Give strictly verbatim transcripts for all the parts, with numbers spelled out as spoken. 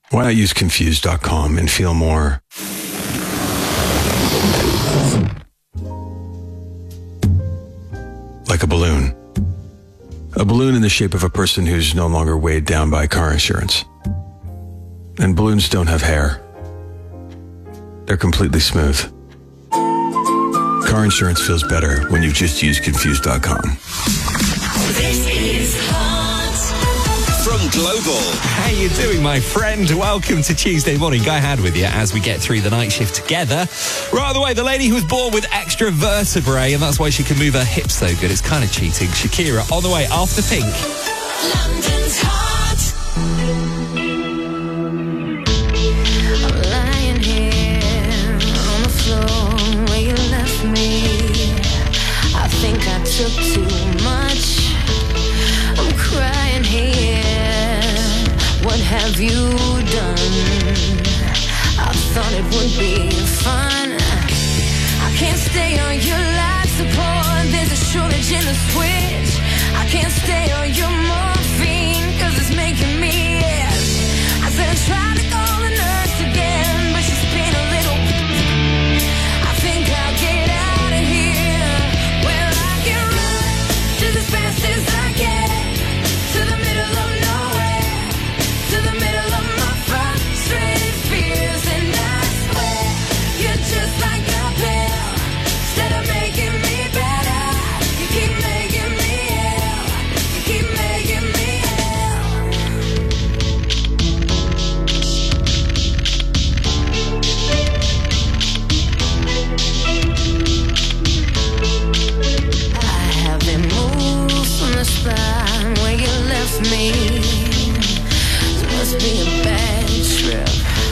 Why not use confused dot com and feel more like a balloon? A balloon in the shape of a person who's no longer weighed down by car insurance. And balloons don't have hair. They're completely smooth. Car insurance feels better when you just use confused dot com. This is Hot. From Global. How you doing, my friend? Welcome to Tuesday Morning. Guy Had with you as we get through the night shift together. Right the way, the lady who was born with extra vertebrae, and that's why she can move her hips so good. It's kind of cheating. Shakira on the way after Pink. London's Hot. I'm lying here on the floor where you left me. I think I took too much. I'm crying here. What have you done? I thought it would be fun. I can't stay on your life support. There's a shortage in the switch. I can't stay on your morphine, cause it's making me itch. I said I tried to call the nurse again, but she's been a little. I think I'll get out of here. Well, I can run just as fast as I can to the middle of nowhere, to the middle of my frustrated fears. And I swear you're just like a pill. Instead of making me better, you keep making me ill. You keep making me I haven't moved from the spot where you left me. It must be a bad trip.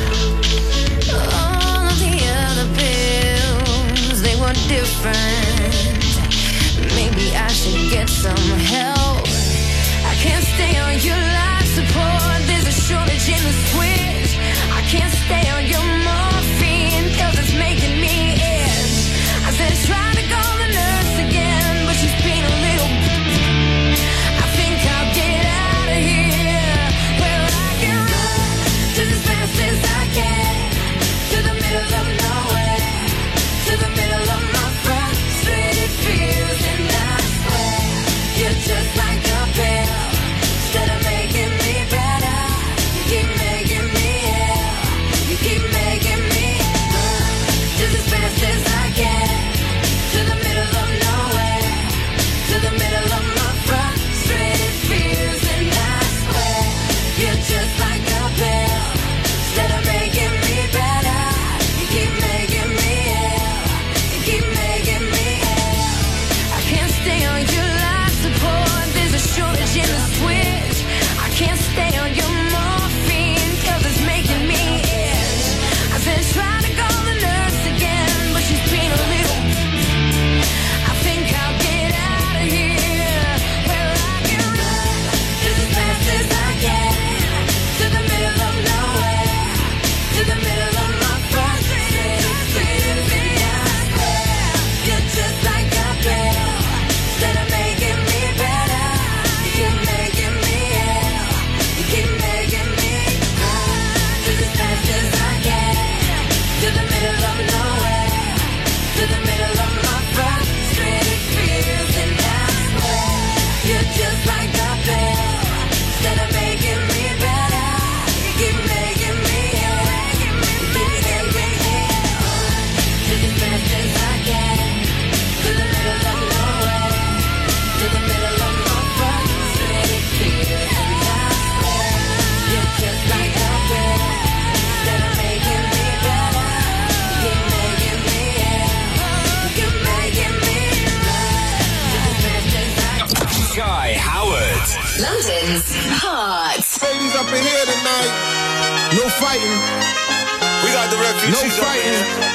All of the other pills, they were different. Maybe I should get some help. I can't stay on your life support. There's a shortage in the switch. I can't stay on your morphine, cause it's making me itch. I said try to call the nurse again, but she's been a little. I think I'll get out of here. Well, I can run just as fast as I can to the middle of nowhere, to the middle of my frustrated fears. And I swear you're just like a pill. Instead of making me better, you keep making me ill. You keep making me run just as fast as I can to the middle of nowhere, to the middle of my frustrated fears. And I swear you're just like a pill. Instead of making me better, you keep making me ill. You keep making me ill. I can't stay on your life support. There's a shortage in the switch. I can't stay on your morphine, cause it's making me itch. I said try to call the nurse again, but she's been a little. I think I'll get out of here. Well, I can run just as fast as I can to the middle of nowhere, to the middle of my frustrated fears. And I swear you're just like a pill. Instead of making me better, you keep making me ill. You keep making me run just as fast as I can to the middle of nowhere, to the middle of my frustrated fears. And I swear you're just like a pill. Instead of making me better, you keep making me ill. You keep making me ill. Just as fast as I can to the middle of nowhere, to the middle of my frustrated fears. And I swear you're just like a pill. Instead of making me better, you keep making me ill. You keep making me run just as fast as I can. Guy Howard. London's Hot. Ladies up in here tonight. No fighting. We got the No refugees up fighting. here.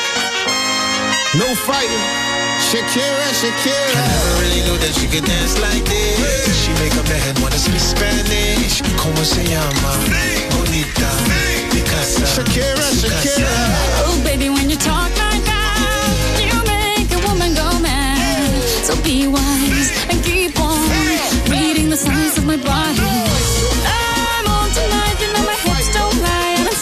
No fighting. Shakira, Shakira. I never really knew that she could dance like this. She make up her head wanna speak Spanish. Como se llama? Bonita, Picasa, Shakira, Shakira. Oh, baby, when you talk like that, you make a woman go mad. So be wise and keep on reading the signs of my body. I'm on tonight, you know my hips don't lie, and I'm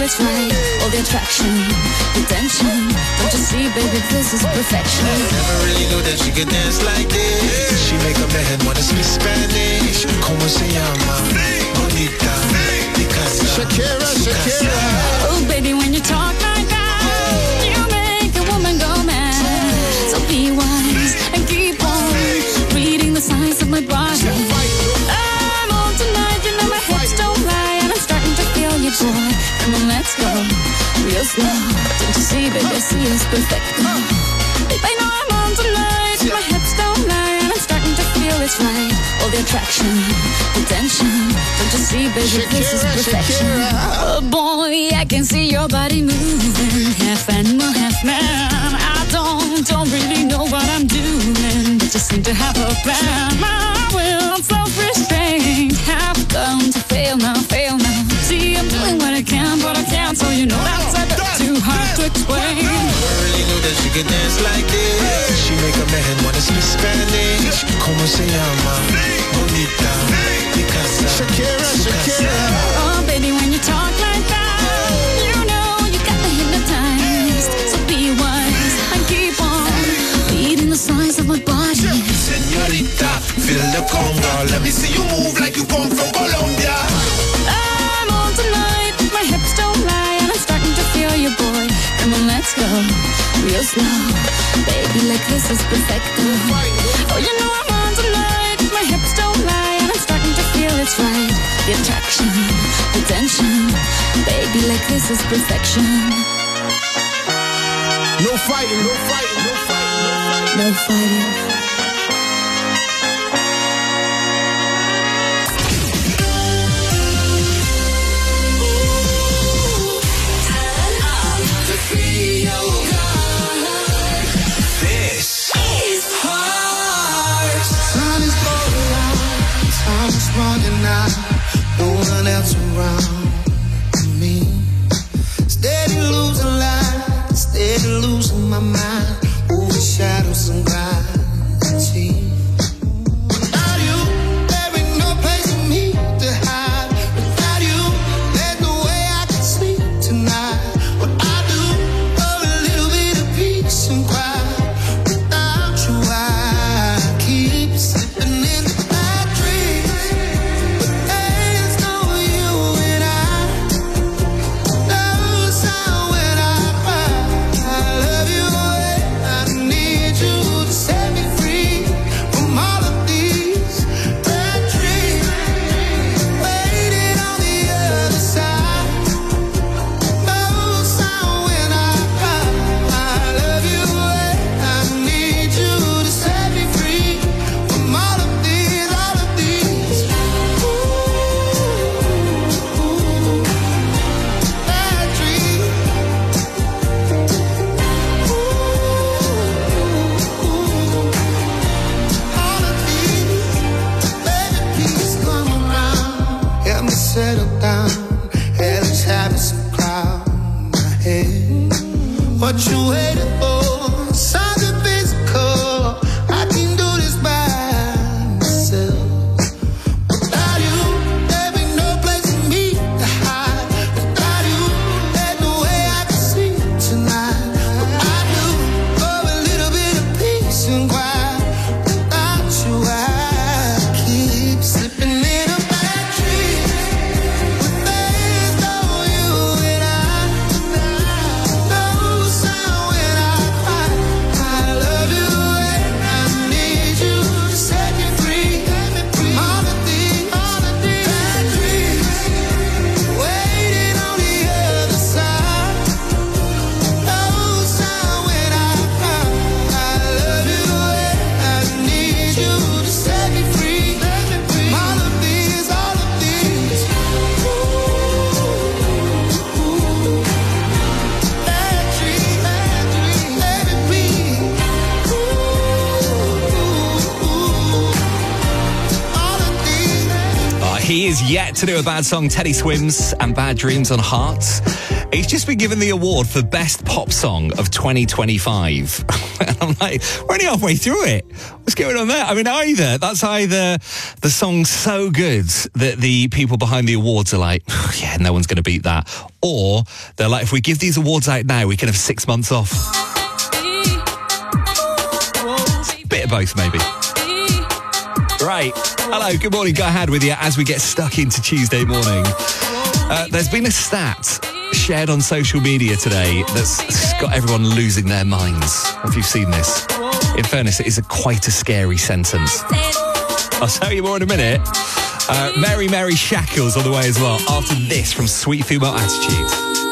it's right. All the attraction, the tension. Don't you see, baby, this is perfection. Never really knew that she could dance like this. She make a man wanna speak Spanish. Como se llama? Bonita, Picasa, Shakira, Shakira. Oh, baby, when you talk like that, you make a woman go mad. So be wise and keep on reading the signs of my body. I'm on tonight, you know my hips don't lie, and I'm starting to feel you, boy. Come on, let's go real slow. Don't you see, baby, I see it's perfect. Babe, I know I'm on tonight, my hips don't lie, and I'm starting to feel it's right. All the attraction, the tension. Don't you see, baby, this is perfection. Oh boy, I can see your body moving, half animal, half man. I don't, don't really know what I'm doing, but just seem to have a plan. My will, self-restraint, have come to fail now, fail now. See, I'm doing what I can, but I can't, so you know that's a bit too hard to explain. Never really knew that she could dance like this. She make a man wanna speak Spanish. Como se llama? Bonita, Picasa, Shakira, Shakira. Oh, baby, when you talk like that, you know you got me hypnotized. So be wise and keep on reading the signs of my body. Señorita, feel the conga. Let me see you move like you come from Colombia. I'm on tonight, my hips don't lie, and I'm starting to feel you, boy. Come on, let's go real slow. Baby, like this is perfect. Oh, you know I'm on tonight, my hips don't lie, and I'm starting to feel it's right. The attraction, the tension. Baby, like this is perfection. No fighting, no fighting, no fighting, no fighting. No fighting. This is hard. Sun is going out, time is running out. No one else around me. Steady losing light, steady losing my mind. Over shadows and gravity. Without you, there ain't no place for me to hide. Without you, there's no way I can sleep tonight. What I do, for a little bit of peace and quiet. Without you, I keep slipping into bad dreams. But there's no you and I. No sound when I cry. I love you and I need you to set me free from all of these bad dreams. Waiting on the other side. No sound when I cry. I love you and I need you to set me free from all of these, all of these. Ooh, bad dreams. All of these, baby, please come around. Help me settle down. Hell is having some cloud in my head. What you waiting for? Something physical. I can do this by myself. Without you, there ain't no place for me to hide. Without you, there's no way I can sleep tonight. But I do for a little bit of peace and quiet. Without you, I keep slipping in a bad dream. But there's no you and I. No sound when I cry. I love you and I need you to set me free from all of these, all of these bad dreams. Waiting on the other side. No sound when I cry. I love you and I need you to set me free from all of these, all of these. Ooh, bad dreams, bad dreams, let it be. Ooh, all of these. Uh, he is yet to do a bad song. Teddy Swims and Bad Dreams on Heart. He's just been given the award for Best Pop Song of twenty twenty-five. And I'm like, we're only halfway through it. What's going on there? I mean, either, that's either the song's so good that the people behind the awards are like, yeah, no one's going to beat that. Or they're like, if we give these awards out now, we can have six months off. Bit of both, maybe. Right. Hello, good morning. Guy Had with you as we get stuck into Tuesday morning. Uh, there's been a stat shared on social media today that's got everyone losing their minds. If you've seen this. In fairness, it is a quite a scary sentence. I'll tell you more in a minute. Uh, Mary Mary Shackles on the way as well. After this from Sweet Female Attitude.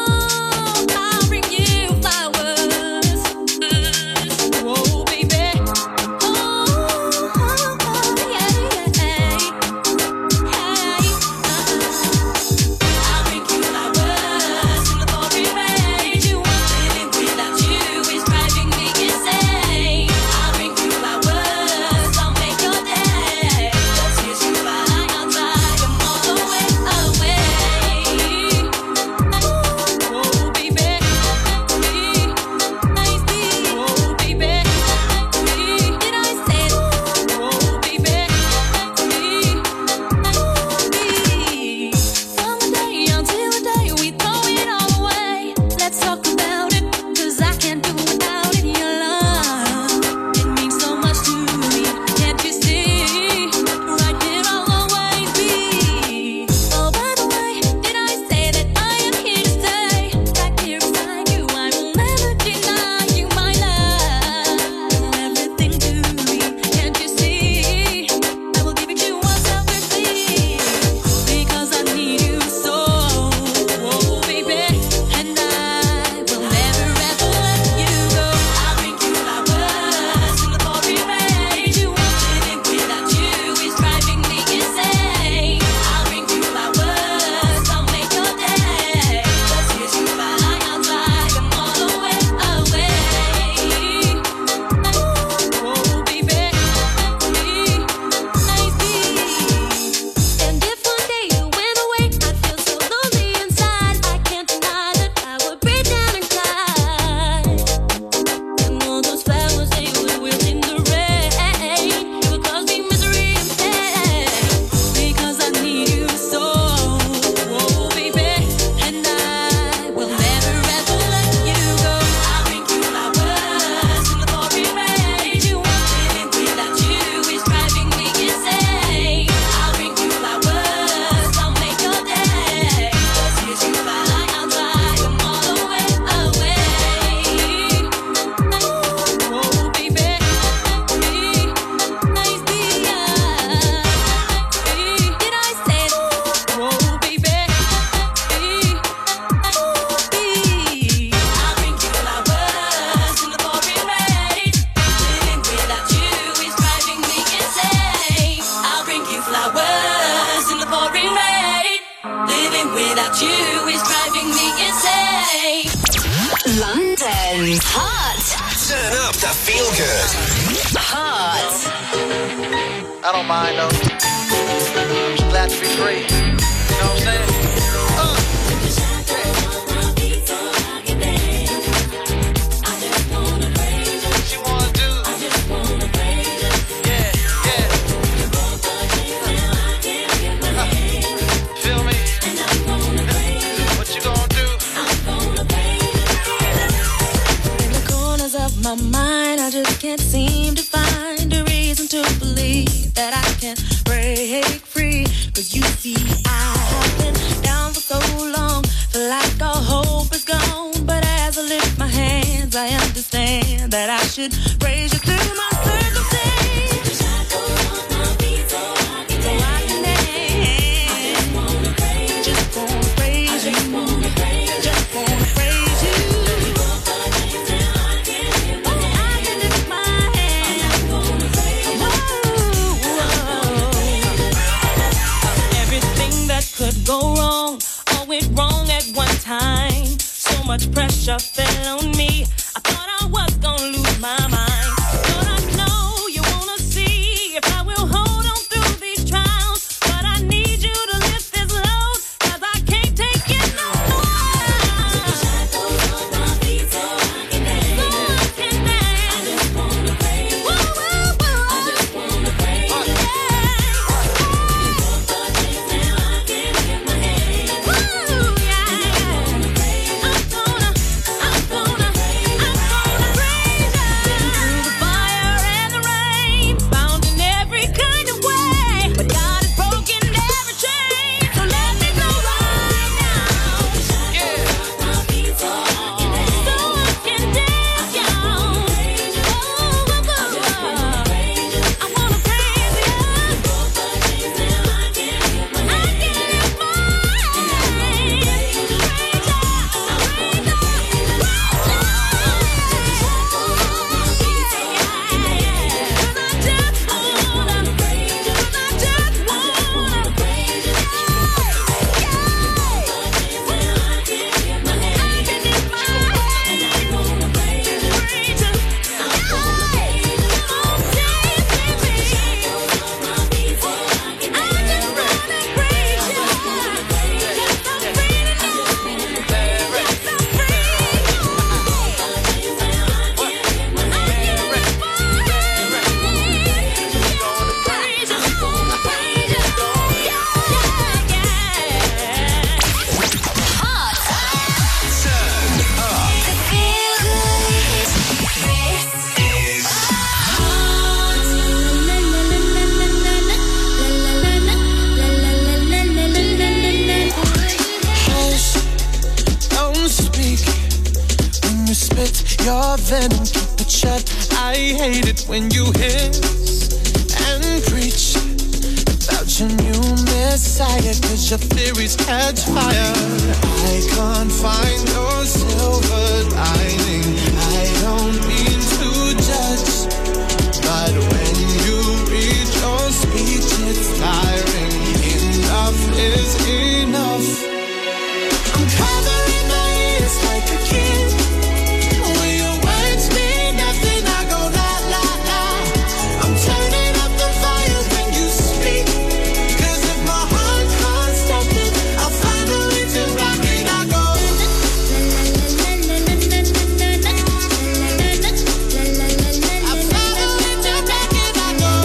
London's Hot. Turn up the feel good. Hot. I don't mind though. I'm just glad to be free. You know what I'm saying? Uh. What you wanna do? Yeah, yeah. Feel me? What you gonna do? In the corners of my mind, I just can't seem to find a reason to believe that I can break free. Cause you see, I have been down for so long, feel like all hope is gone. But as I lift my hands, I understand that I should praise you through my circumstance. Go wrong, all went wrong at one time. So much pressure fell on me. I thought I was gonna lose my mind. But I know you wanna see if I will hold on through these trials. But I need you to lift this load, cause I can't take it no more. spit your venom, keep it shut. I hate it when you hiss and preach about your new messiah, cause your theories catch fire. I can't find your silver lining. I don't mean to judge, but when you read your speech it's tiring. Enough is enough. I'm covering my ears like a kid. When your words mean nothing, I go la la la. I'm turning up the volume when you speak, cause if my heart can't stop it, I'll find a way to rock it. I go I'll find a way to rock it. I go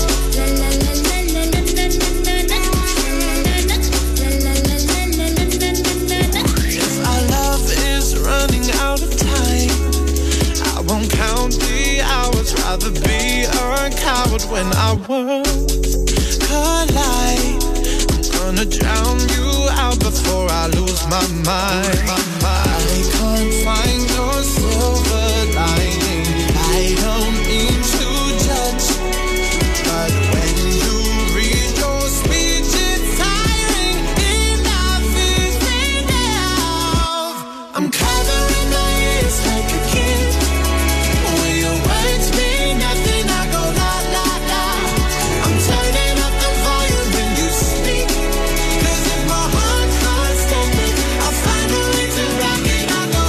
if our love is running out of time, I won't count the hours. Rather be a coward when our worlds collide. I'm gonna drown you out before I lose my mind. I can't find your silver lining. I don't mean to judge, but when you read your speech it's tiring. Enough is enough. I'm covering my ears like a kid. When your words mean nothing, I go la la la. I'm turning up the volume when you speak, cause if my heart can't stop it, I'll find a way to rock it. I go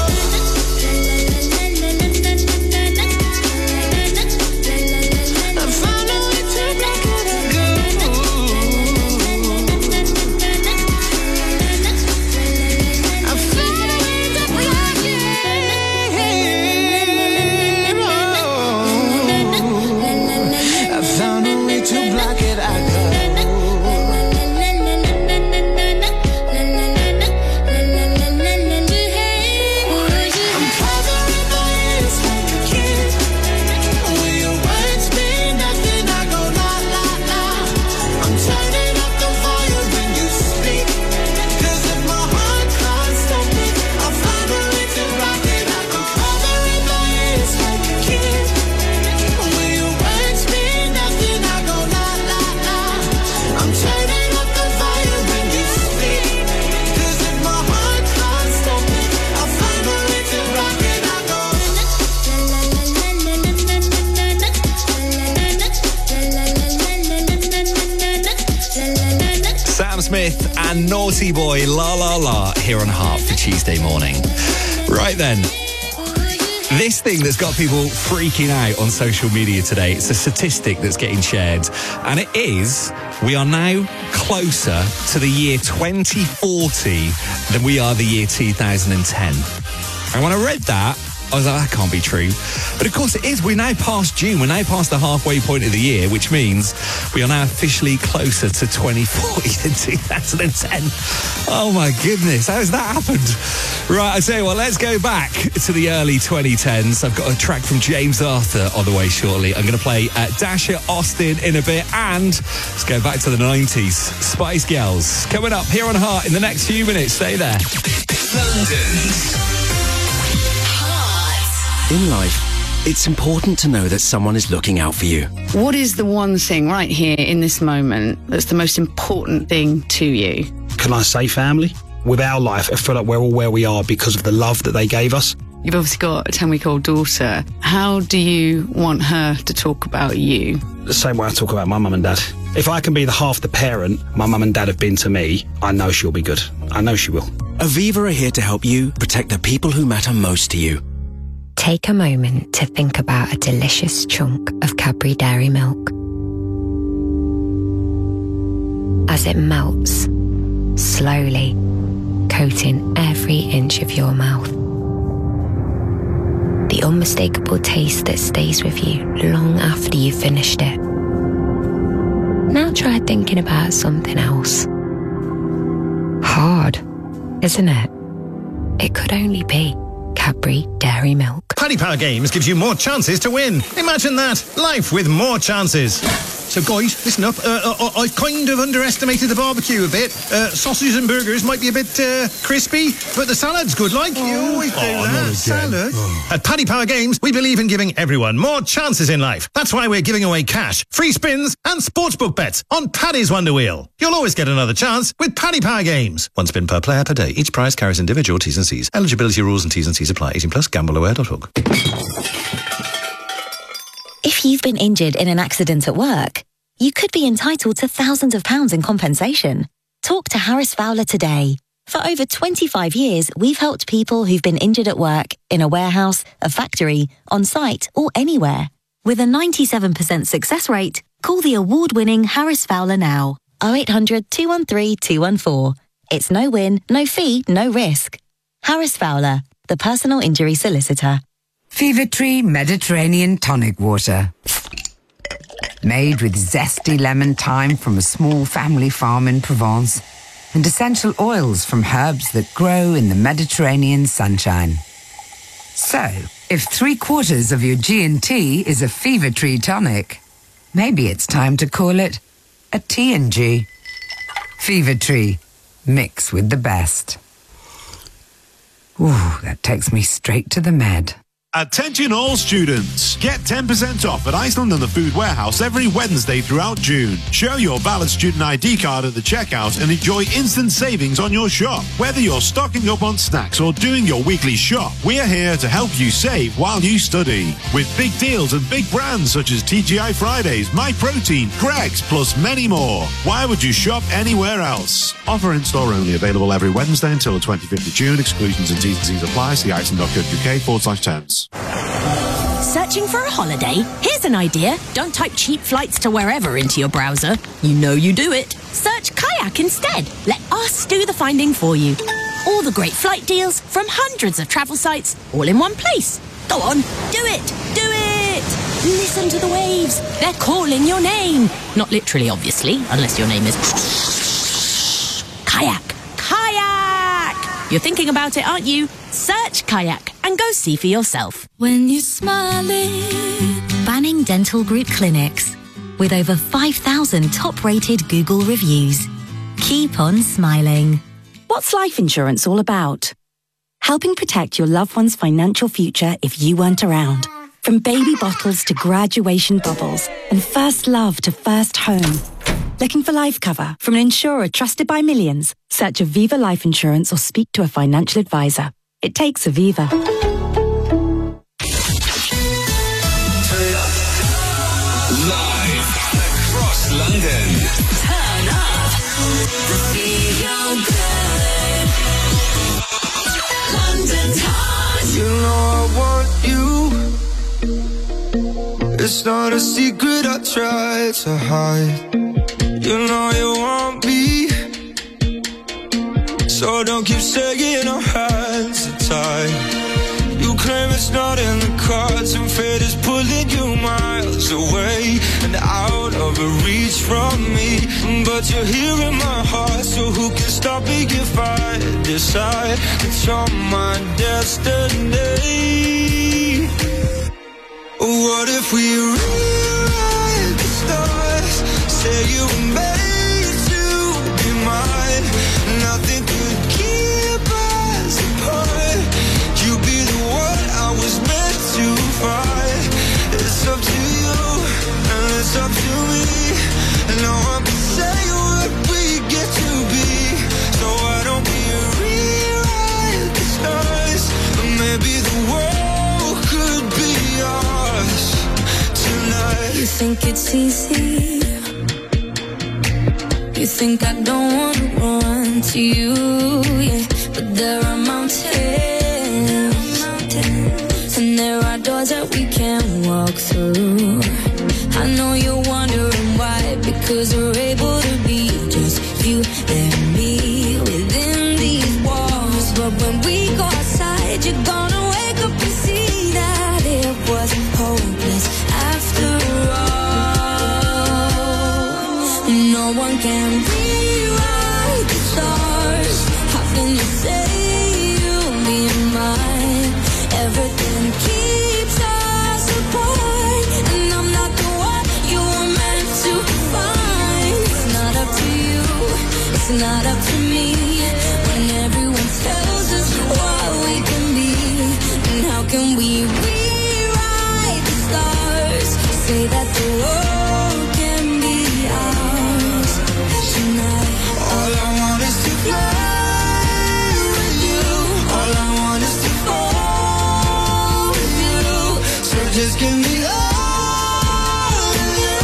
I'll find a way to rock it. I go I'll find a way to rock it. I found a way to block it. I go I'm covering my ears like a kid. When your words mean nothing, I go la la la. I'm turning up the volume when you speak, cause if my heart can't stop it, I'll find a way to rock it. I'm covering my ears like a kid. When your words mean nothing, I go la la la. I'm turning up the volume when you speak, cause if my heart can't stop it, I'll find a way to rock it. I go Sam Smith and Naughty Boy, La La La, here on Heart for Tuesday morning. Right then, this thing that's got people freaking out on social media today, it's a statistic that's getting shared, and it is, we are now closer to the year twenty forty than we are the year two thousand ten. And when I read that, I was like, that can't be true. But of course it is. We're now past June. We're now past the halfway point of the year, which means we are now officially closer to twenty forty than two thousand ten. Oh my goodness, how has that happened? Right, I tell you what, let's go back to the early twenty tens. I've got a track from James Arthur on the way shortly. I'm going to play uh, Dasha Austin in a bit, and let's go back to the nineties. Spice Girls coming up here on Heart in the next few minutes. Stay there. London's In life, it's important to know that someone is looking out for you. What is the one thing right here in this moment that's the most important thing to you? Can I say family? With our life, I feel like we're all where we are because of the love that they gave us. You've obviously got a ten-week-old daughter. How do you want her to talk about you? The same way I talk about my mum and dad. If I can be the half the parent my mum and dad have been to me, I know she'll be good. I know she will. Aviva are here to help you protect the people who matter most to you. Take a moment to think about a delicious chunk of Cadbury Dairy Milk. As it melts, slowly, coating every inch of your mouth. The unmistakable taste that stays with you long after you've finished it. Now try thinking about something else. Hard, isn't it? It could only be Cadbury Dairy Milk. Paddy Power Games gives you more chances to win. Imagine that. Life with more chances. So, guys, listen up. Uh, I- I've kind of underestimated the barbecue a bit. Uh, sausages and burgers might be a bit uh, crispy, but the salad's good, like. You always do Oh, not that. again. Salad. Oh. At Paddy Power Games, we believe in giving everyone more chances in life. That's why we're giving away cash, free spins, and sportsbook bets on Paddy's Wonder Wheel. You'll always get another chance with Paddy Power Games. One spin per player per day. Each prize carries individual T's and C's. Eligibility rules and T's and C's apply. eighteen plus, gamble aware dot org. If you've been injured in an accident at work, you could be entitled to thousands of pounds in compensation. Talk to Harris Fowler today. For over twenty-five years, we've helped people who've been injured at work, in a warehouse, a factory, on site, or anywhere. With a ninety-seven percent success rate, call the award-winning Harris Fowler now. oh eight hundred, two one three, two one four. It's no win, no fee, no risk. Harris Fowler, the personal injury solicitor. Fever Tree Mediterranean Tonic Water. Made with zesty lemon thyme from a small family farm in Provence and essential oils from herbs that grow in the Mediterranean sunshine. So, if three quarters of your G and T is a Fever Tree tonic, maybe it's time to call it a T and G. Fever Tree, mix with the best. Ooh, that takes me straight to the med. Attention all students! Get ten percent off at Iceland and the Food Warehouse every Wednesday throughout June. Show your valid student I D card at the checkout and enjoy instant savings on your shop. Whether you're stocking up on snacks or doing your weekly shop, we're here to help you save while you study. With big deals and big brands such as T G I Fridays, MyProtein, Greggs, plus many more. Why would you shop anywhere else? Offer in store only, available every Wednesday until the twenty-fifth of June. Exclusions and T's and C's apply. See iceland.co.uk forward slash terms. Searching for a holiday? Here's an idea. Don't type cheap flights to wherever into your browser. You know you do it. Search Kayak instead. Let us do the finding for you. All the great flight deals from hundreds of travel sites, all in one place. Go on, do it, do it! Listen to the waves. They're calling your name. Not literally, obviously, unless your name is Kayak. Kayak! You're thinking about it, aren't you? Search Kayak and go see for yourself. When you're smiling. Banning Dental Group Clinics. With over five thousand top-rated Google reviews. Keep on smiling. What's life insurance all about? Helping protect your loved one's financial future if you weren't around. From baby bottles to graduation bubbles and first love to first home. Looking for life cover from an insurer trusted by millions? Search Aviva Life Insurance or speak to a financial advisor. It takes Aviva. Live across London. Turn up the feel good. London's hot. You know I want you. It's not a secret I try to hide. You know you want me, so don't keep saying our hands are tied. You claim it's not in the cards, and fate is pulling you miles away and out of reach from me. But you're here in my heart, so who can stop me if I decide that you're my destiny? What if we rewrite the stars? Say you were made to be mine. Nothing could keep us apart. You be the one I was meant to find. It's up to you, and it's up to me. And no one can say what we get to be. So why don't we rewrite the stars? Maybe the world could be ours tonight. You think it's easy? You think I don't wanna run to you, yeah. But there are mountains, and there are doors that we can't walk through. I know you're wondering why, because we're able to be just you and me within these walls. But when we go outside, you're gonna wake up and see that it was hopeless after all. No one can rewrite the stars. How can you say you'll be mine? Everything keeps us apart, and I'm not the one you were meant to Just give me all of you.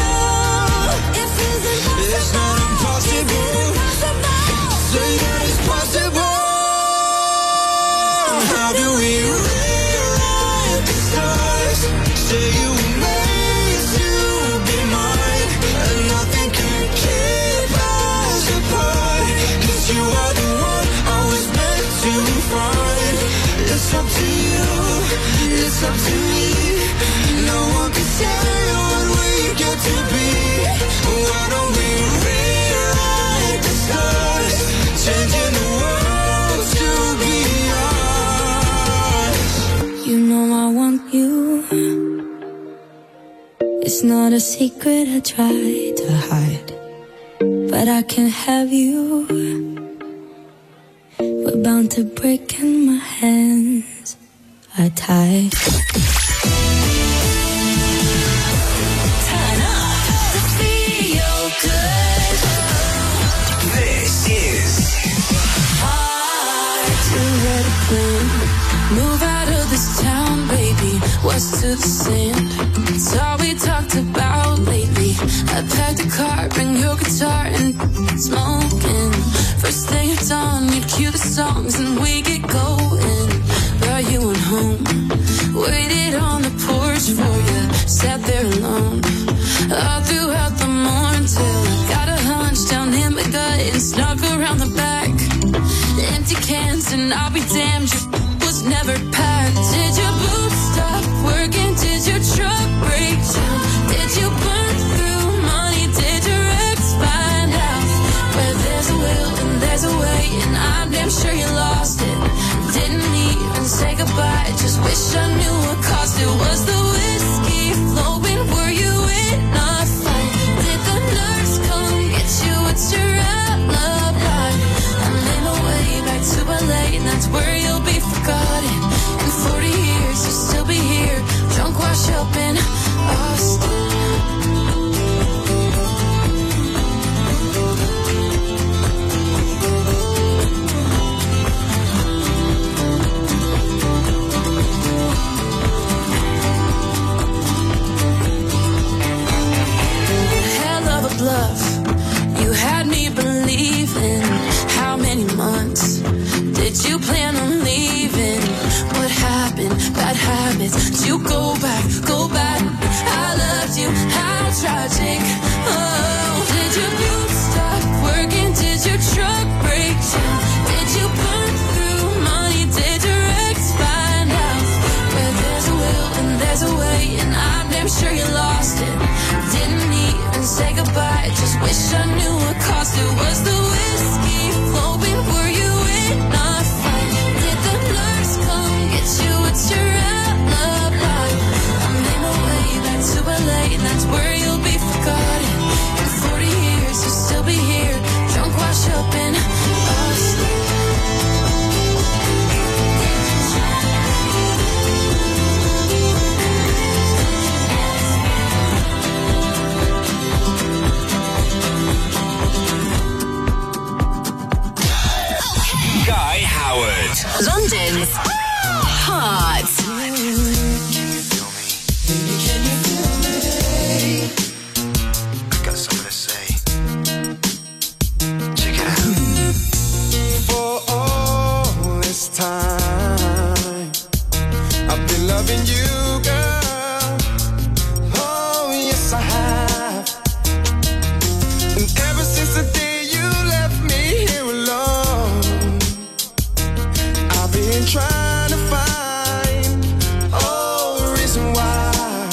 It's not impossible. Say that it's possible. How do we rewrite the stars? Say you were made to be mine, and nothing can keep us apart. 'Cause you are the one I was meant to find. It's up to you, it's up to me. No one can say what we get to be. Why don't we rewrite the stars? Changing the world to be ours. You know I want you. It's not a secret I try to hide, but I can't have you. We're bound to break and my hands are tied. Turn up to feel good. This is Hard to let it plan. Move out of this town, baby. West to the sand. It's all we talked about lately. I packed a car, bring your guitar and smoking. First thing at dawn, you cue the songs and we get going. Brought you on home, waited on the porch for you. Sat there alone, all throughout the morning till I got a hunch down in my gut and snuck around the back. Empty cans and I'll be damned, your was never packed. Did your boots stop working? Did your truck break down? Did you burn through money? Did your ex find out? Where there's a will and there's a way, and I'm damn sure you lost it. Didn't even say goodbye, just wish I knew what caused it. Was the whiskey flowing? Were you in a fight? Did the nurse come get you? What's your alibi? I made my way back to L A, and that's where you'll be forgotten. In forty years, you'll still be here, drunk, washed up in Austin. Hell of a bluff, you had me believing. How many months did you plan on leaving? What happened? Bad habits. Did you go back? Go back. I loved you. How tragic. Oh, did your boots stop working? Did your truck break down? Did you burn through money? Did your ex find out? Where there's a will and there's a way, and I'm damn sure you lost it. Didn't even say goodbye, just wish I knew what caused it. Was the whiskey flowing? Were you in a fight? Did the nurse come get you? What's your alibi? I made my way back to L A, and that's where you'll be forgotten. In forty years, you'll still be here, drunk, washed up in Austin. Guy Howard. London's Heart. I got something to say. Check it out. For all this time, I've been loving you, girl. Oh, yes, I have. And ever since the day you left me here alone, I've been trying to find, oh, the reason why.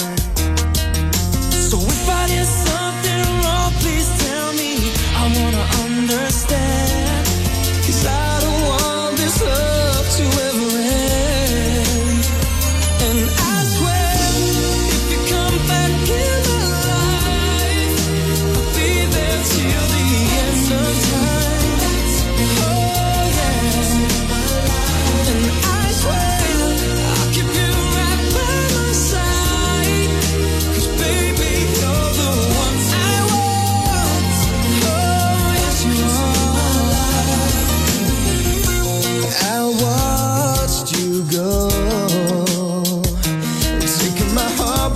So if I did something wrong, please tell me. I wanna understand, 'cause I don't want this love to ever end. And I swear, if you come back in my life, I'll be there till the end of time. Oh yeah. And I swear, I'll keep you right by my side, 'cause baby, you're the one I want. Oh yes, you are. I watched you go, taking my heart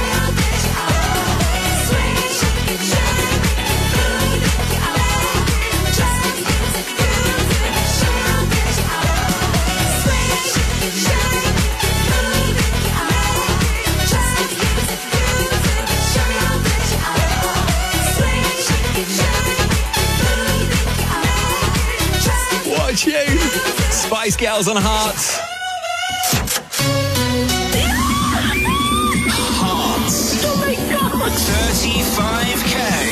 What a tune! Spice Girls on Hearts. Hearts. Oh my God. thirty-five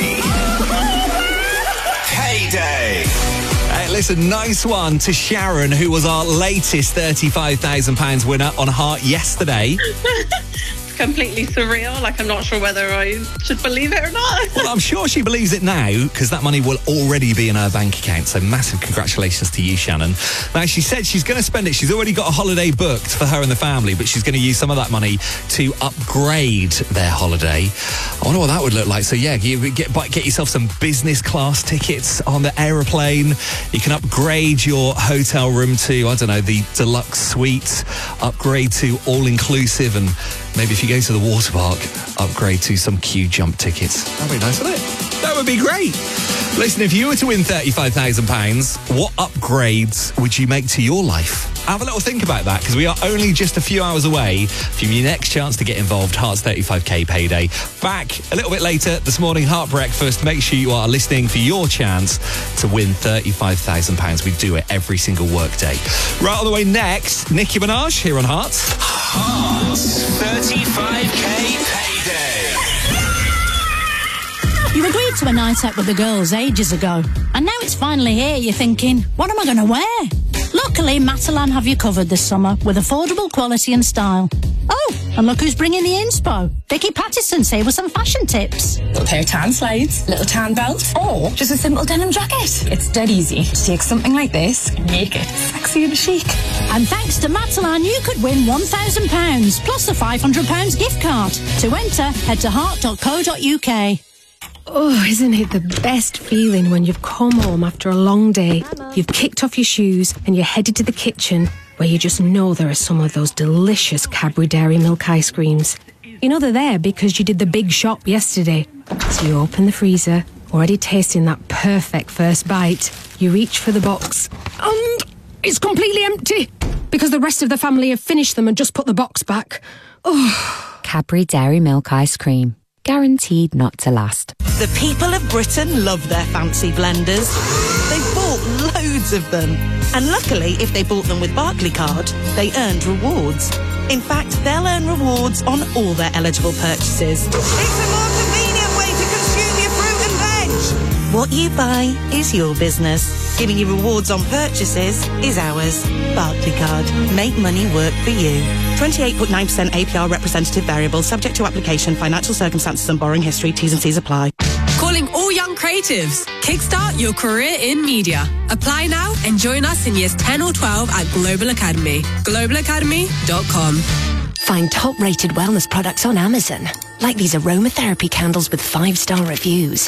K. Payday. Hey, listen, nice one to Sharon, who was our latest thirty-five thousand pounds winner on Heart yesterday. Completely surreal. Like, I'm not sure whether I should believe it or not. Well, I'm sure she believes it now because that money will already be in her bank account. So massive congratulations to you, Shannon. Now, she said she's going to spend it. She's already got a holiday booked for her and the family, but she's going to use some of that money to upgrade their holiday. I wonder what that would look like. So, yeah, you get, get yourself some business class tickets on the aeroplane. You can upgrade your hotel room to, I don't know, the deluxe suite, upgrade to all-inclusive, and maybe if you go to the water park, upgrade to some queue jump tickets. That'd be nice, wouldn't it? That would be great. Listen, if you were to win thirty-five thousand pounds, what upgrades would you make to your life? Have a little think about that, because we are only just a few hours away from your next next chance to get involved, Hearts thirty-five K payday. Back a little bit later this morning, Heart Breakfast. Make sure you are listening for your chance to win thirty-five thousand pounds. We do it every single workday. Right on the way next, Nicki Minaj here on Hearts. Hearts thirty-five K payday. You agreed to a night out with the girls ages ago, and now it's finally here. You're thinking, what am I going to wear? Luckily, Matalan have you covered this summer with affordable quality and style. Oh, and look who's bringing the inspo. Vicky Pattison's here with some fashion tips. Little pair of tan slides, little tan belt, or just a simple denim jacket. It's dead easy to take something like this and make it sexy and chic. And thanks to Matalan, you could win one thousand pounds plus a five hundred pounds gift card. To enter, head to heart dot co dot uk. Oh, isn't it the best feeling when you've come home after a long day, you've kicked off your shoes and you're headed to the kitchen where you just know there are some of those delicious Cadbury Dairy Milk ice creams. You know they're there because you did the big shop yesterday. So you open the freezer, already tasting that perfect first bite. You reach for the box and it's completely empty because the rest of the family have finished them and just put the box back. Oh. Cadbury Dairy Milk ice cream. Guaranteed not to last. The people of Britain love their fancy blenders. They've bought loads of them. And luckily, if they bought them with Barclaycard, they earned rewards. In fact, they'll earn rewards on all their eligible purchases. It's a more convenient way to consume your fruit and veg. What you buy is your business. Giving you rewards on purchases is ours. Barclaycard. Make money work for you. twenty-eight point nine percent A P R representative variable, subject to application, financial circumstances and borrowing history. T's and C's apply. Calling all young creatives. Kickstart your career in media. Apply now and join us in years ten or twelve at Global Academy. global academy dot com. Find top-rated wellness products on Amazon, like these aromatherapy candles with five-star reviews.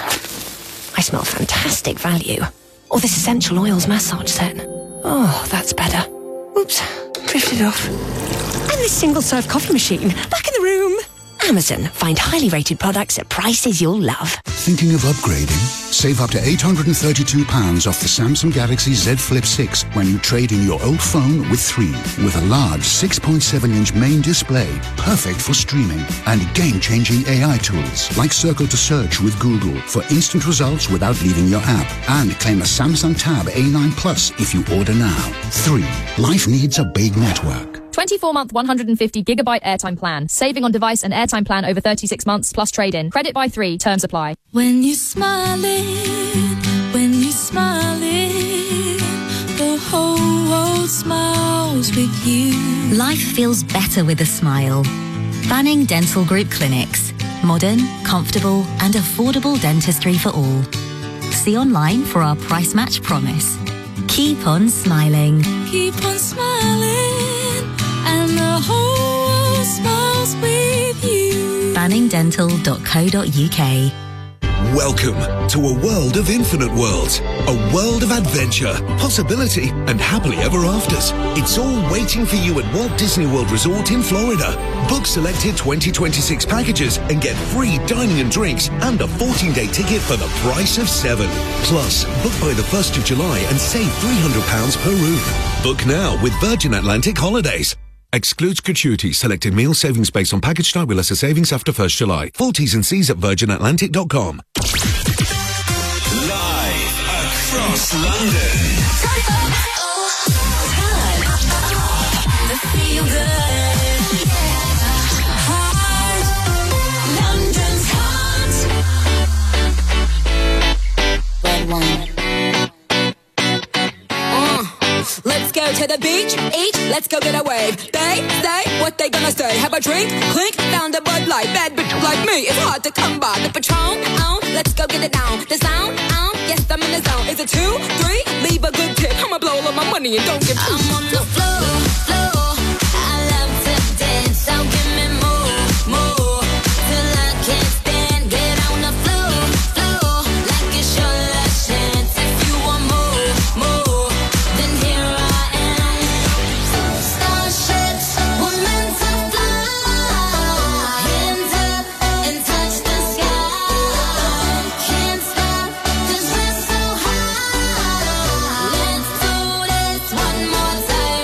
I smell fantastic value. Or this essential oils massage set. Oh, that's better. Oops, drifted off. And this single-serve coffee machine, back in the room. Amazon. Find highly rated products at prices you'll love. Thinking of upgrading? Save up to eight hundred thirty-two pounds off the Samsung Galaxy Z Flip six when you trade in your old phone with three. With a large six point seven inch main display, perfect for streaming, and game-changing A I tools like Circle to Search with Google for instant results without leaving your app. And claim a Samsung Tab A nine Plus if you order now. three. Life needs a big network. twenty-four month one hundred fifty gigabyte airtime plan. Saving on device and airtime plan over thirty-six months plus trade-in. Credit by three. Terms apply. When you're smiling, when you're smiling, the whole world smiles with you. Life feels better with a smile. Banning Dental Group Clinics. Modern, comfortable and affordable dentistry for all. See online for our price match promise. Keep on smiling. Keep on smiling, and the whole world smiles with you. banning dental dot co dot uk. Welcome to a world of infinite worlds, a world of adventure, possibility, and happily ever afters. It's all waiting for you at Walt Disney World Resort in Florida. Book selected twenty twenty-six packages and get free dining and drinks and a fourteen day ticket for the price of seven. Plus, book by the first of July and save three hundred pounds per room. Book now with Virgin Atlantic Holidays. Excludes gratuity. Selected meal savings based on package type with lesser savings after first July. Full T's and C's at virgin atlantic dot com. Live across London. The feel good. Heart. London's heart. Red wine. Let's go to the beach, eat, let's go get a wave. They say what they gonna say. Have a drink, clink, found a Bud Light. Bad bitch like me, it's hard to come by. The Patron, oh, let's go get it down. The sound, oh, yes, I'm in the zone. Is it two, three? Leave a good tip. I'ma blow all my money and don't give two. I'm on the floor, floor. I love to dance, so give me more, more. Till I can't stand, get on the floor, floor. Like it's your last chance. If you want more, more, then here I am. Starships were meant to fly. Hands up and touch the sky. Can't stop 'cause we're so high. Let's do this one more time.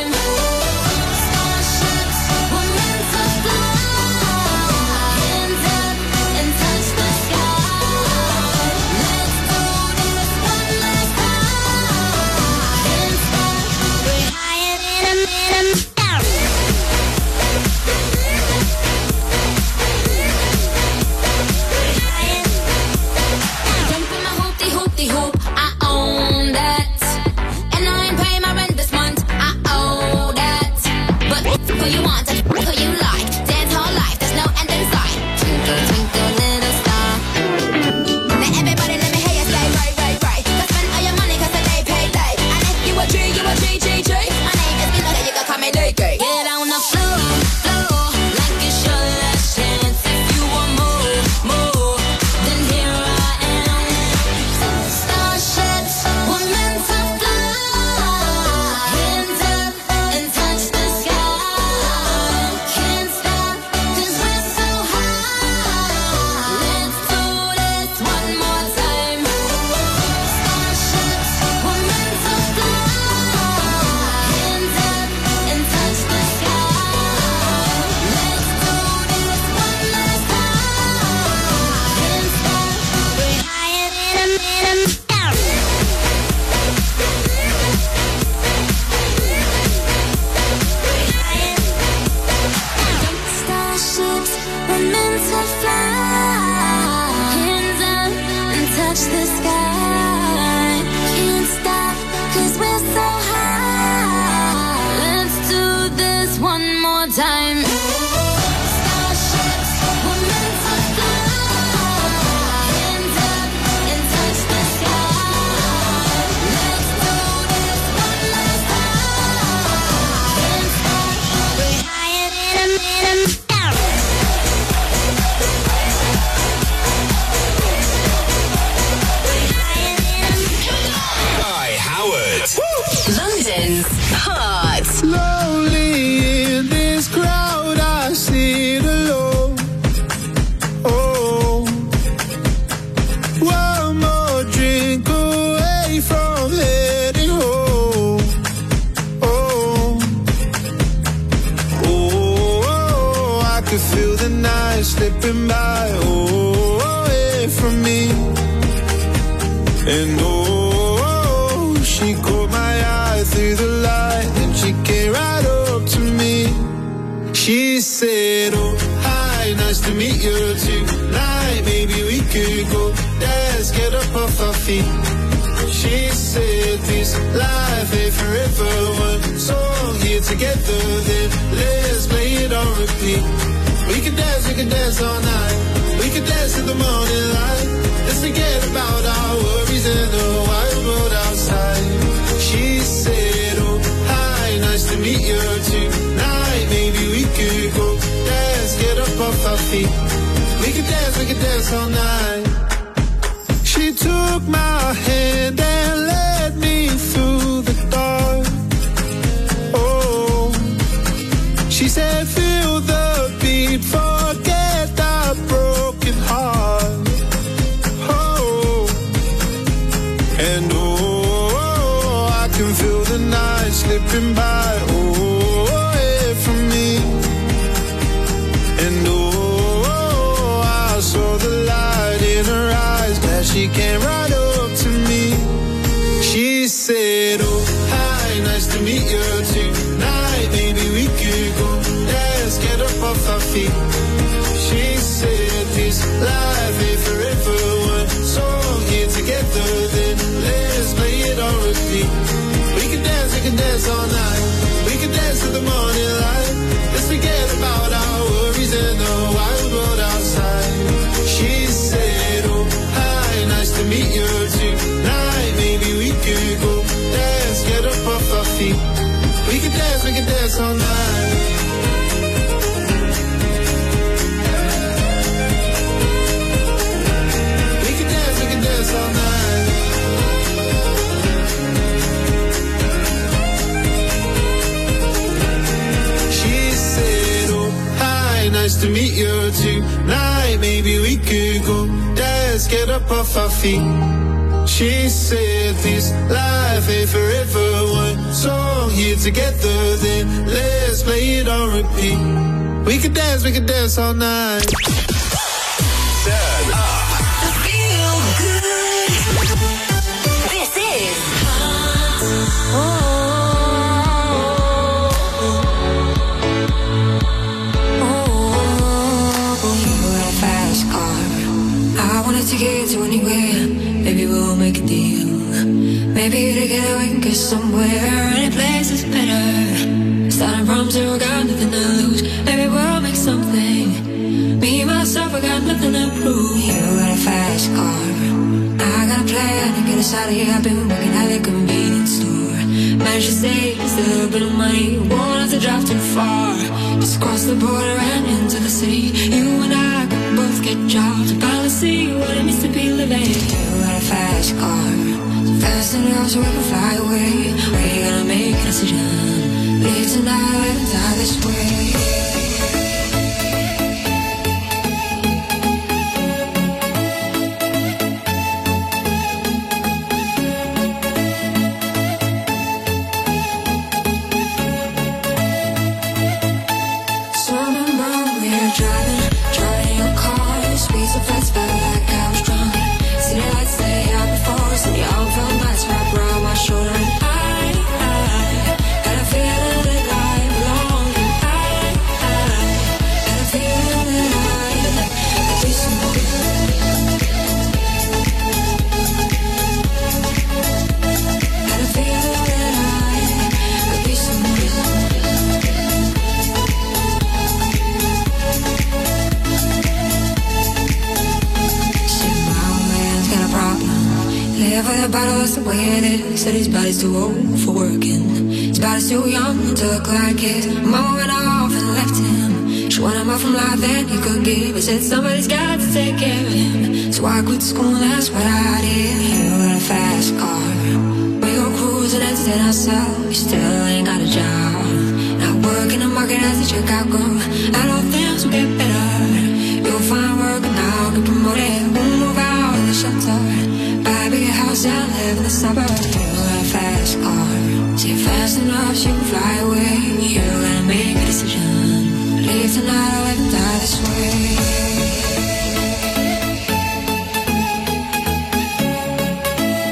And oh, she caught my eye through the light, and she came right up to me. She said, oh, hi, nice to meet you tonight. Maybe we could go dance, get up off our feet. She said, this life ain't forever. One song here together, then let's play it on repeat. We can dance, we can dance all night. We can dance in the morning light. Let's forget about our worries and the wild world outside. She said, oh, hi, nice to meet you tonight. Maybe we could go dance, get up off our feet. We can dance, we can dance all night. She took my hand and led me through the dark. Oh, she said, feel the beat, forget the broken heart. Oh, and oh, I can feel the night slipping by. Oh, away from me. And oh, I saw the light in her eyes. Glad she came right up to me. She said, oh, hi, nice to meet you tonight. Maybe we could go dance, get up off our feet. She said, this life ain't forever. One song here together, then let's play it on repeat. We can dance, we can dance all night. We can dance till the morning light. Let's forget about our worries and the wild world outside. She said, oh, hi, nice to meet you tonight. Maybe we could go dance, get up off our feet. We can dance, we can dance all night. We can dance, we can dance all night. She said, oh, hi, nice to meet you tonight. Maybe we could go dance, get up off our feet. She said, this life ain't forever. One song here together, then let's play it on repeat. We can dance, we can dance all night. Turn up. Feel good. This is Fast car. I wanna take it to anywhere. Maybe we'll make a deal. Maybe together we can get somewhere. Any place is better. Starting from zero, got nothing to lose. Maybe we'll make something. Me, myself, I got nothing to prove. You got a fast car. I got a plan to get us out of here. I've been working at the convenience store. Managed to save just a little bit of money. Won't have to drive too far. Just cross the border and into the city. You and I can both get jobs and finally see what it means to be living. You got a fast car, so fast enough so we can fly away. We're gonna make a decision. Live tonight and die this way. The way it is, said his body's too old for working. His body's too young to look like it. Mama went off and left him. She wanted more from life than he could give. He said somebody's got to take care of him. So I quit school, that's what I did. You got a fast car. We go cruising and entertain ourselves. You still ain't got a job. Not working the market as a checkout girl. I know things will get better. You'll find work and I'll get promoted. We'll move out of the shelter. Buy a bigger house and live in the suburbs. You got a fast car. See it fast enough, so you can fly away. You gotta make a decision. Live tonight or live and die this way.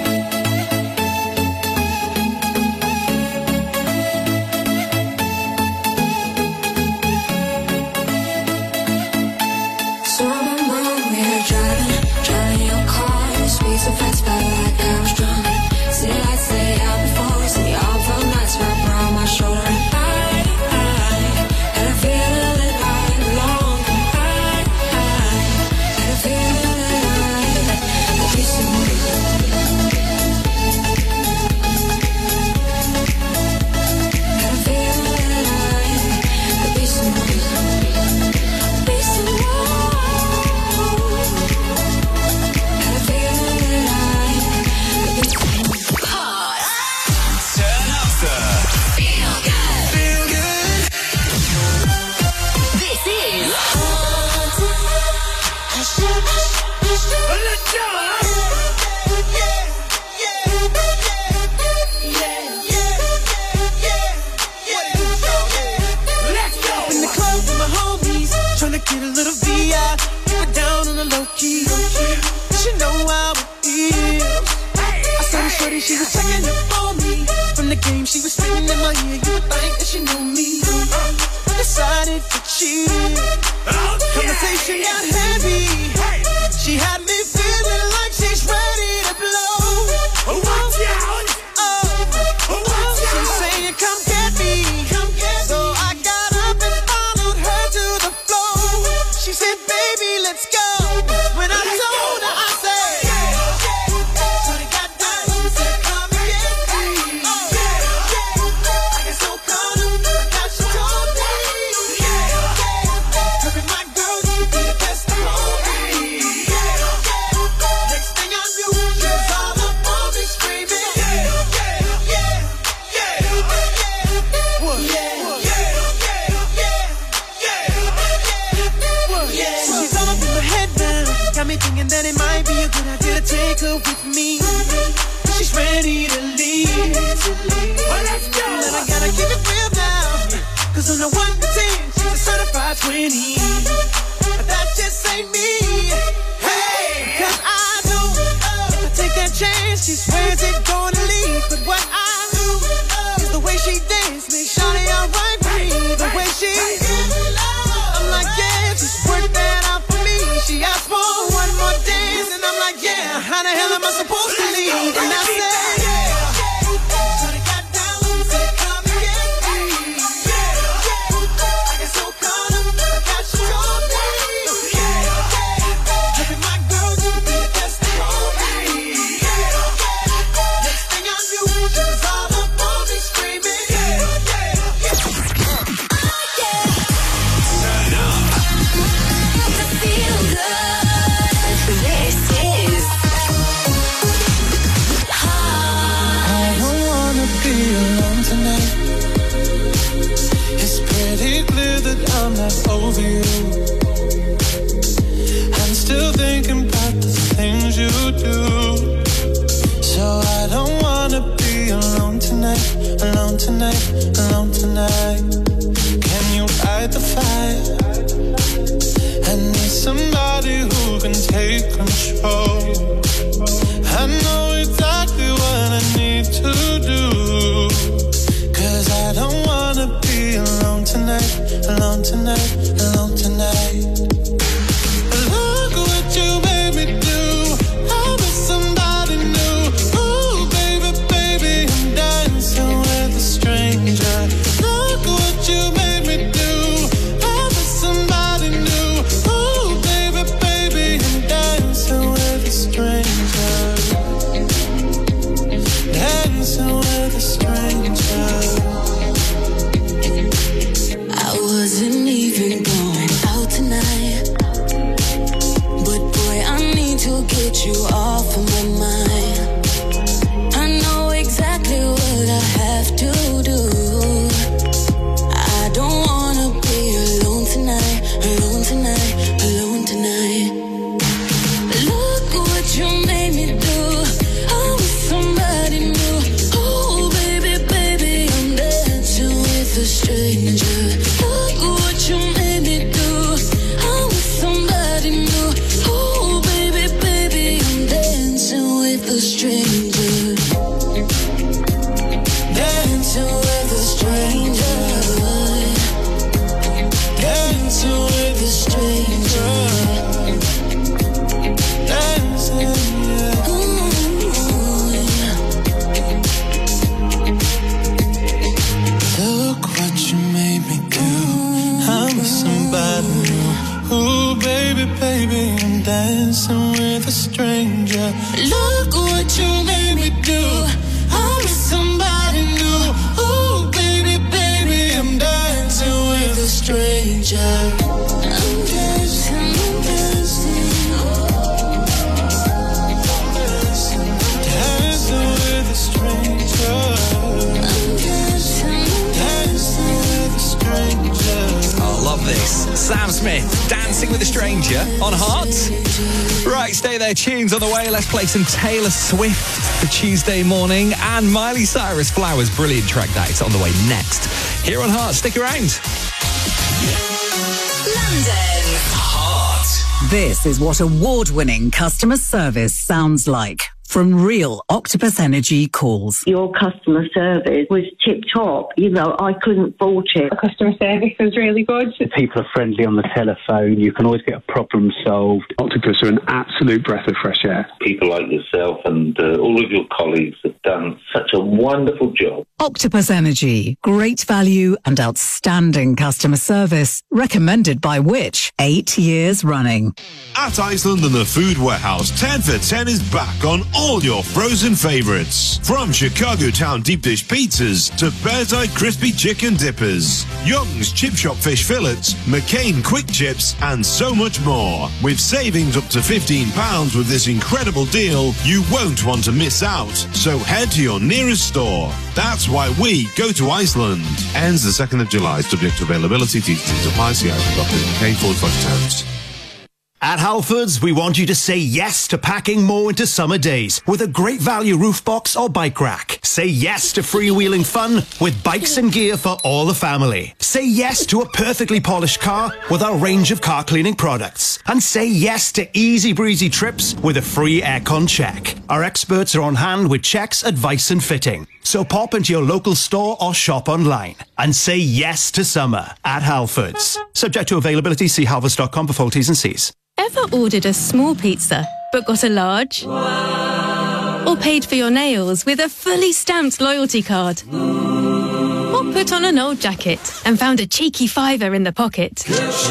Get a little V I, keep it down on the low key. She know how it feels. I saw the shorty, she was checking up on me. From the game, she was spitting in my ear. You would think that she knew me. I decided to cheat. Conversation got heavy. She had me feeling like she's ready to blow. Watch out! Oh, she's saying, come get me. Come get me. So I got up and followed her to the floor. She said, baby, let's go. When I told her, I said, shorty got down, she said, come and get me. I got so caught up, I got she told me. Perfect, my girl, you be the best of all me. Next thing I knew, she was all up on me screaming. Yeah, yeah, yeah, yeah. What? Yeah, yeah, yeah, yeah. She's all up in my head now. Got me thinking that it might be a good idea to take her with me. She's ready to leave. Well, let's go. And I gotta keep it real now. Cause on a one to ten, she's a certified twenty. But that just ain't me. Hey, cause I know if I take that chance, she swears it's gonna leave. But what I do is the way she dance makes Shawty alright with me. The way she I'm like, yeah, just work that out for me. She asked for one more dance, and I'm like, yeah, how the hell am I supposed to leave? And I said, shawty got down, said, come and get me. I got so caught up, I got you told me. Perfect, my girl, you be the best of all me. Next thing I knew, she was all up on me screaming. I don't wanna be alone tonight. It's pretty clear that I'm not over you. I'm still thinking about the things you do. So I don't wanna be alone tonight, alone tonight, alone tonight. Can you fight the fire? I need somebody who can take control. I know exactly what I need to do. Cause I don't wanna be alone tonight, alone tonight, alone tonight. Look what you made me do. I'm with somebody new. Ooh, baby, baby, I'm dancing with a stranger. Look what you made me do. I'm with somebody new. Ooh, baby, baby, I'm dancing with a stranger. Dancing with a stranger. I wasn't even going out tonight, but boy, I need to get you off of my mind. I know exactly what I have to do. I don't wanna be alone tonight, alone tonight, alone tonight. Look what you made me do. I'm with somebody new. Oh, baby, baby, I'm dancing with a stranger. Look what you made me do. I'm with somebody new. Oh, baby, baby, I'm dancing with a stranger. Dancing with a stranger. Dancing with a stranger. Dancing, yeah. Look what you made me do. I'm with somebody new. Ooh, baby, baby, I'm dancing with a stranger. Look what you made me do. I'm with somebody new. Ooh, baby, baby, I'm dancing with a stranger. I'm dancing, I'm dancing. Dancing with a stranger. I'm dancing, dancing with a stranger. Oh, love this. Sam Smith Smith, Dancing with a Stranger on Heart. Right, stay there. Tunes on the way. Let's play some Taylor Swift for Tuesday morning. And Miley Cyrus, Flowers. Brilliant track that. It's on the way next. Here on Heart. Stick around. London. Heart. This is what award-winning customer service sounds like from real Octopus Energy calls. Your customer service was tip-top. You know, I couldn't fault it. The customer service was really good. People are friendly on the telephone. You can always get a problem solved. Octopus are an absolute breath of fresh air. People like yourself and uh, all of your colleagues have done such a wonderful job. Octopus Energy. Great value and outstanding customer service. Recommended by Which? Eight years running. At Iceland and the Food Warehouse, ten for ten is back on all your frozen favourites. From Chicago Town deep dish pizzas to Bear's Eye crispy chicken dippers, Young's chip shop fish fillets, McCain quick chips, and so much more. With savings up to fifteen pounds with this incredible deal, you won't want to miss out. So head to your nearest store. That's why we go to Iceland. Ends the second of July, subject to availability. T T supply, see iceland dot co dot U K forward slash terms. At Halfords, we want you to say yes to packing more into summer days with a great value roof box or bike rack. Say yes to freewheeling fun with bikes and gear for all the family. Say yes to a perfectly polished car with our range of car cleaning products. And say yes to easy breezy trips with a free aircon check. Our experts are on hand with checks, advice and fitting. So pop into your local store or shop online and say yes to summer at Halfords. Subject to availability, see halfords dot com for full T's and C's. Ever ordered a small pizza but got a large? Wow. Or paid for your nails with a fully stamped loyalty card? Or put on an old jacket and found a cheeky fiver in the pocket?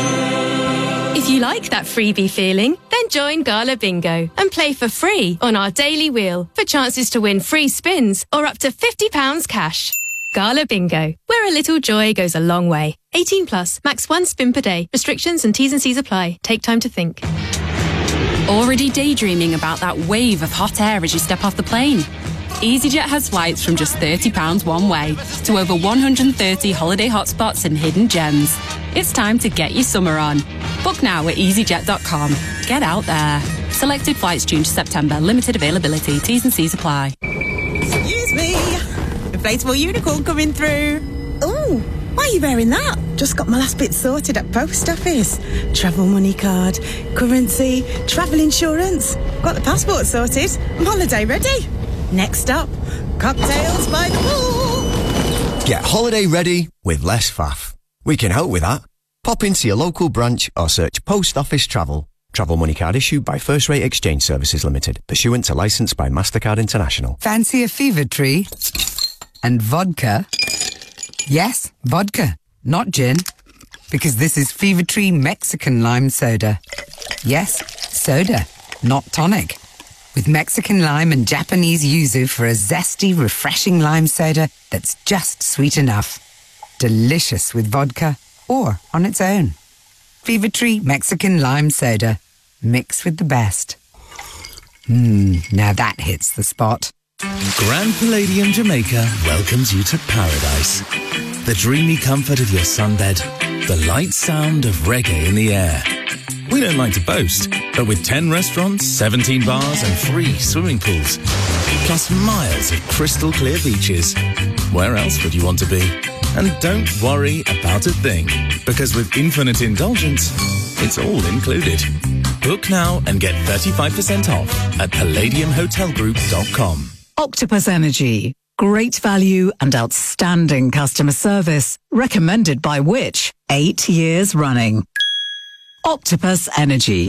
If you like that freebie feeling, then join Gala Bingo and play for free on our daily wheel for chances to win free spins or up to fifty pounds cash. Gala Bingo, where a little joy goes a long way. eighteen plus, max one spin per day. Restrictions and T's and C's apply. Take time to think. Already daydreaming about that wave of hot air as you step off the plane? EasyJet has flights from just thirty pounds one way to over one hundred thirty holiday hotspots and hidden gems. It's time to get your summer on. Book now at easyjet dot com. Get out there. Selected flights June to September. Limited availability. T's and C's apply. Excuse me. Inflatable unicorn coming through. Ooh, why are you wearing that? Just got my last bit sorted at post office. Travel money card, currency, travel insurance. Got the passport sorted. I'm holiday ready. Next up, cocktails by the pool. Get holiday ready with less faff. We can help with that. Pop into your local branch or search Post Office Travel. Travel money card issued by First Rate Exchange Services Limited, pursuant to licence by MasterCard International. Fancy a fever tree? And vodka? Yes, vodka, not gin. Because this is Fever Tree Mexican Lime Soda. Yes, soda, not tonic. With Mexican lime and Japanese yuzu for a zesty, refreshing lime soda that's just sweet enough. Delicious with vodka or on its own. Fever Tree Mexican Lime Soda. Mix with the best. Mmm, now that hits the spot. Grand Palladium Jamaica welcomes you to paradise. The dreamy comfort of your sunbed, the light sound of reggae in the air. We don't like to boast, but with ten restaurants, seventeen bars and three swimming pools, plus miles of crystal clear beaches, where else would you want to be? And don't worry about a thing, because with Infinite Indulgence, it's all included. Book now and get thirty-five percent off at palladium hotel group dot com. Octopus Energy. Great value and outstanding customer service. Recommended by Which? Eight years running. Octopus Energy.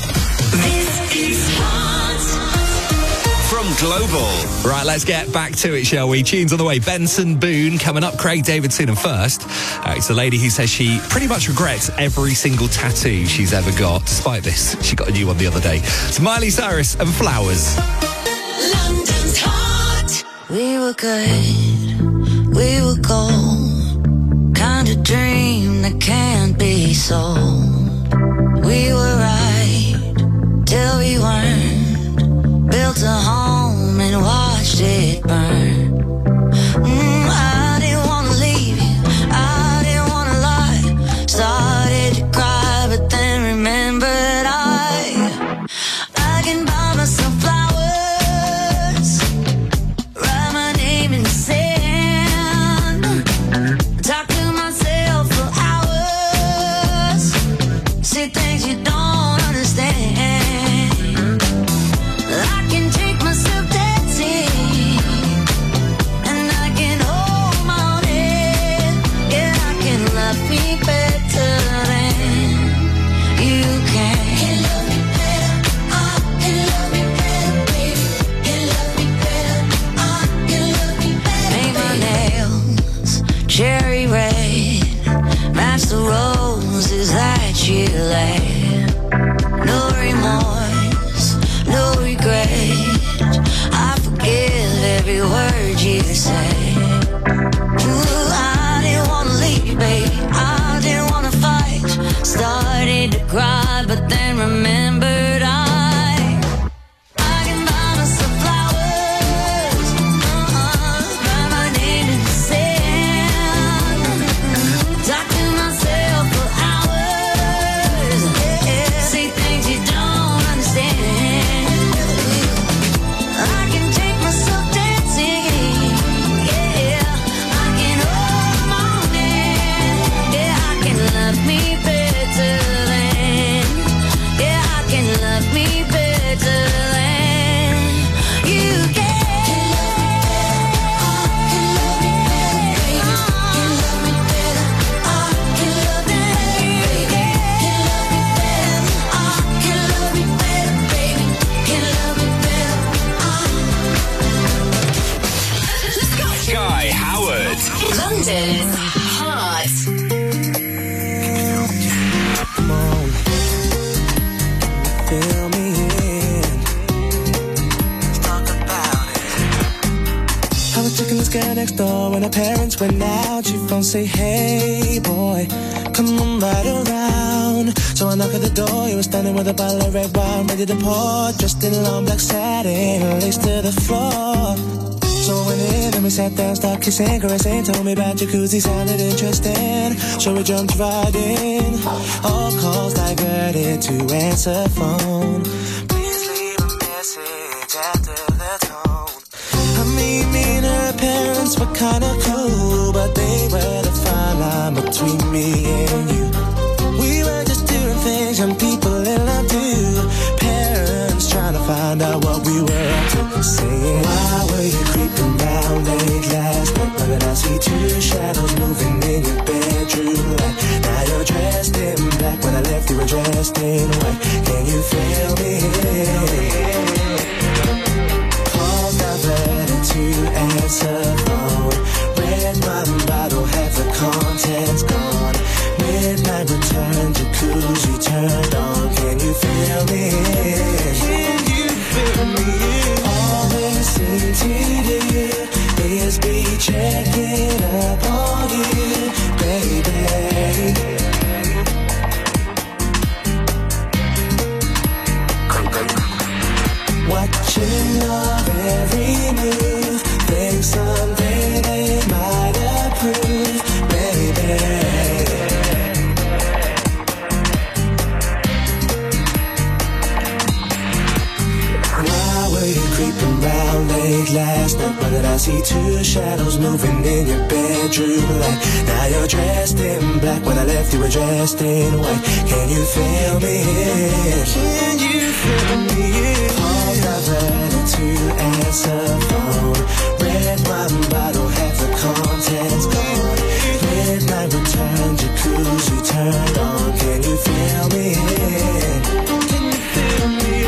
From Global. Right, let's get back to it, shall we? Tunes on the way. Benson Boone coming up. Craig Davidson and first. Uh, it's a lady who says she pretty much regrets every single tattoo she's ever got. Despite this, she got a new one the other day. It's Miley Cyrus and Flowers. London's hot. We were good. We were gold. Kind of dream that can't be sold. We were right till we weren't. Built a home and watched it burn. Mm, I didn't want to leave you. I didn't want to lie. Started to cry, but say. Ooh, I didn't wanna leave, babe. I didn't wanna fight. Started to cry, but then remembered I I can buy myself flowers. Uh-uh, write my name in the sand. Talk to myself for hours. Yeah, say things you don't understand. I can take myself dancing. Yeah, I can hold the morning. Yeah, I can love me better than. Yeah, I can love me better than you can. Sky Howard. London's Heart. Come on, fill me in. Let's talk about it. I was checking this girl next door when her parents went out. She phone say, hey boy, come on right around. So I knock at the door, he was standing with a bottle of red wine ready to pour, dressed in long black satin, lace to the floor. So I went in and we sat down, started kissing, caressing, told me about jacuzzi, sounded interesting. So we jumped right in, all calls diverted to answer phone. Please leave a message after the tone. I mean, me and her parents were kinda cool, but they were the fine line between me and you. We were just doing things young people in love do. Parents trying to find out what we were up to. Saying, why were you creeping round late last night? Why did I see two shadows moving in your bedroom light? Now you're dressed in black. When I left you were dressed in white. Can you feel me? Calls diverted to answer phone. Red wine bottle, half the contents gone. Midnight return, jacuzzi turned on. Can you feel me? Can you feel me? All they seem to do is be checking up on you, baby. Watching your every move, think someday they might approve, baby. Creeping round late last night. Why did I see two shadows moving in your bedroom light? Now you're dressed in black. When I left you were dressed in white. Can you feel me? Can you feel me? All diverted to answer phone. Red wine bottle, half the contents gone. Midnight return, jacuzzi turned on. Can you feel me? Can you feel me?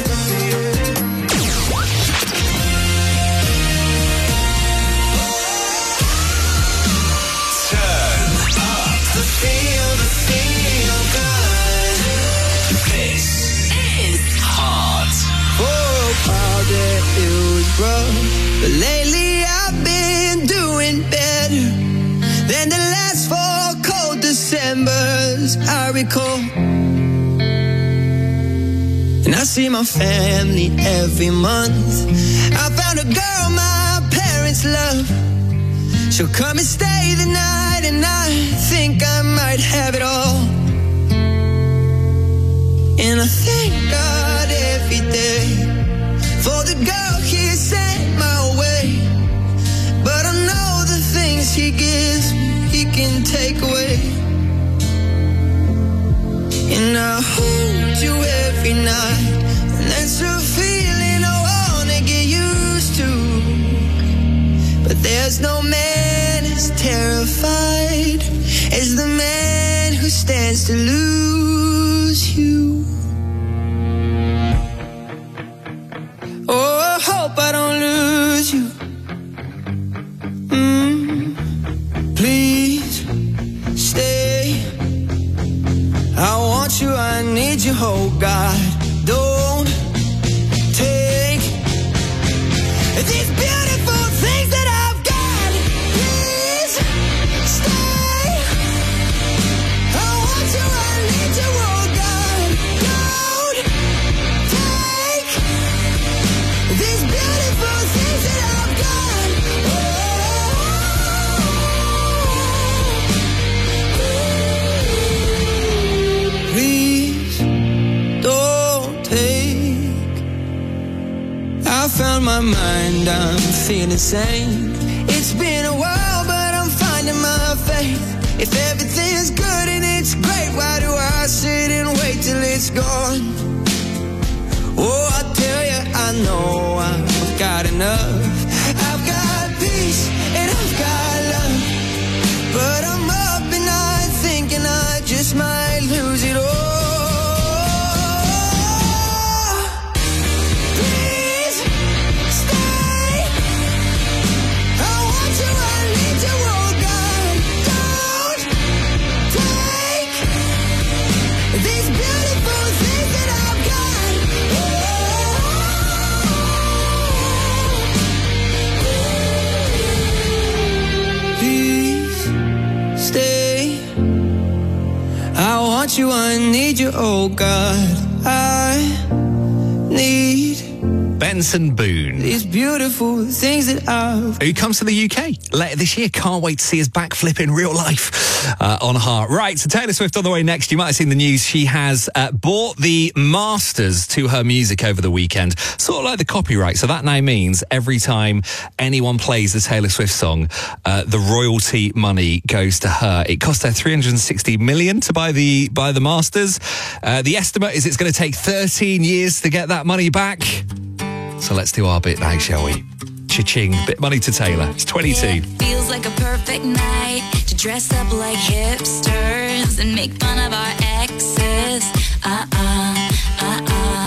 But lately I've been doing better than the last four cold Decembers I recall. And I see my family every month. I found a girl my parents love. She'll come and stay the night, and I think I might have it all. And I thank God every day for the girl he sent my way. But I know the things he gives me, he can take away. And I hold you every night, and that's a feeling I wanna get used to. But there's no man as terrified as the man who stands to lose you. Oh, I hope I don't lose you. Mm, please stay. I want you, I need you, oh God. Don't take these beautiful things that I've got. I found my mind, I'm feeling sane. It's been a while, but I'm finding my faith. If everything's good and it's great, why do I sit and wait till it's gone? Oh, I tell you, I know I've got enough. I've got peace and I've got love, but I'm up and I'm thinking I just might lose it all. Please stay. I want you, I need you, oh God. Don't take these beautiful things that I've got. Please stay. I want you, I need you, oh God. I need Benson Boone. these beautiful things that I've. Who comes to the U K later this year. Can't wait to see his backflip in real life uh, on Heart. Right, so Taylor Swift on the way next. You might have seen the news. She has uh, bought the masters to her music over the weekend. Sort of like the copyright. So that now means every time anyone plays a Taylor Swift song, uh, the royalty money goes to her. It cost her three hundred sixty million dollars to buy the, buy the masters. Uh, the estimate is it's going to take thirteen years to get that money back. So let's do our bit now, shall we? Cha-ching. Bit money to Taylor. It's twenty-two. Feels like a perfect night to dress up like hipsters and make fun of our exes. Uh-uh, uh-uh.